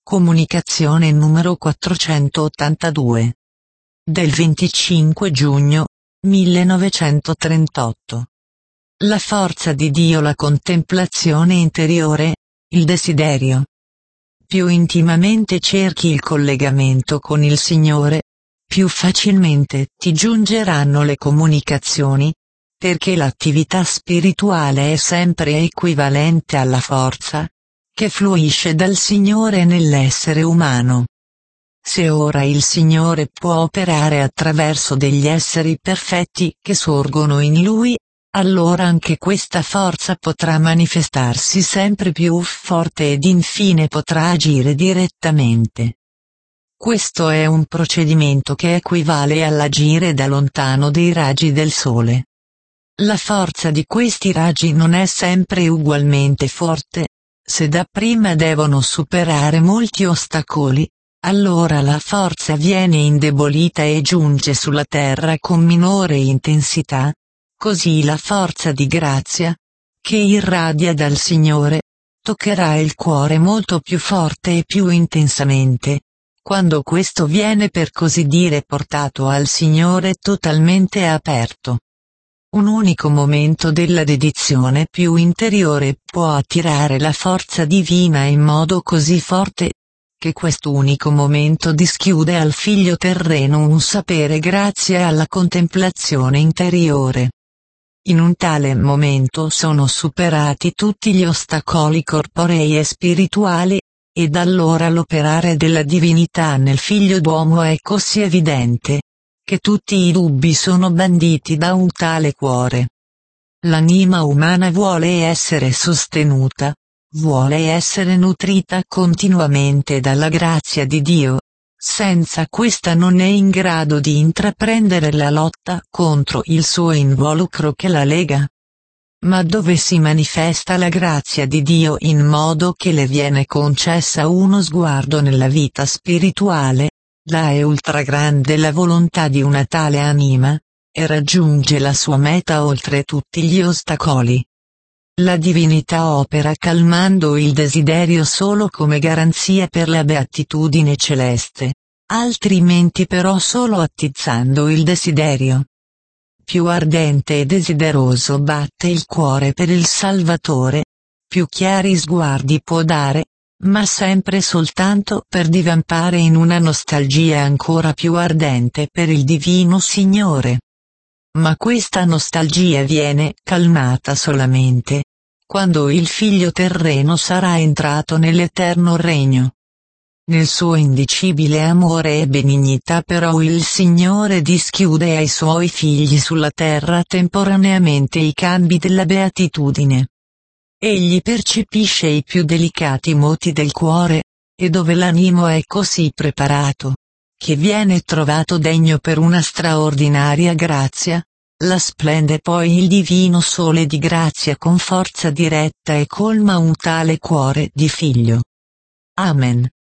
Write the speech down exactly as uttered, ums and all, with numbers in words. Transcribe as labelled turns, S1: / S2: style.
S1: Comunicazione numero quattrocentottantadue. Del venticinque giugno millenovecentotrentotto. La forza di Dio, la contemplazione interiore, il desiderio. Più intimamente cerchi il collegamento con il Signore, più facilmente ti giungeranno le comunicazioni, perché l'attività spirituale è sempre equivalente alla forza che fluisce dal Signore nell'essere umano. Se ora il Signore può operare attraverso degli esseri perfetti che sorgono in Lui, allora anche questa forza potrà manifestarsi sempre più forte ed infine potrà agire direttamente. Questo è un procedimento che equivale all'agire da lontano dei raggi del Sole. La forza di questi raggi non è sempre ugualmente forte. Se dapprima devono superare molti ostacoli, allora la forza viene indebolita e giunge sulla terra con minore intensità. Così la forza di grazia, che irradia dal Signore, toccherà il cuore molto più forte e più intensamente, quando questo viene per così dire portato al Signore totalmente aperto. Un unico momento della dedizione più interiore può attirare la forza divina in modo così forte, che quest'unico momento dischiude al figlio terreno un sapere grazie alla contemplazione interiore. In un tale momento sono superati tutti gli ostacoli corporei e spirituali, ed allora l'operare della divinità nel figlio d'uomo è così evidente, che tutti i dubbi sono banditi da un tale cuore. L'anima umana vuole essere sostenuta, vuole essere nutrita continuamente dalla grazia di Dio. Senza questa non è in grado di intraprendere la lotta contro il suo involucro che la lega. Ma dove si manifesta la grazia di Dio in modo che le viene concessa uno sguardo nella vita spirituale, là è ultragrande la volontà di una tale anima, e raggiunge la sua meta oltre tutti gli ostacoli. La divinità opera calmando il desiderio solo come garanzia per la beatitudine celeste, altrimenti però solo attizzando il desiderio. Più ardente e desideroso batte il cuore per il Salvatore, più chiari sguardi può dare, ma sempre soltanto per divampare in una nostalgia ancora più ardente per il Divino Signore. Ma questa nostalgia viene calmata solamente quando il figlio terreno sarà entrato nell'eterno regno. Nel suo indicibile amore e benignità però il Signore dischiude ai suoi figli sulla terra temporaneamente i cambi della beatitudine. Egli percepisce i più delicati moti del cuore, e dove l'animo è così preparato, che viene trovato degno per una straordinaria grazia, la splende poi il divino sole di grazia con forza diretta e colma un tale cuore di figlio. Amen.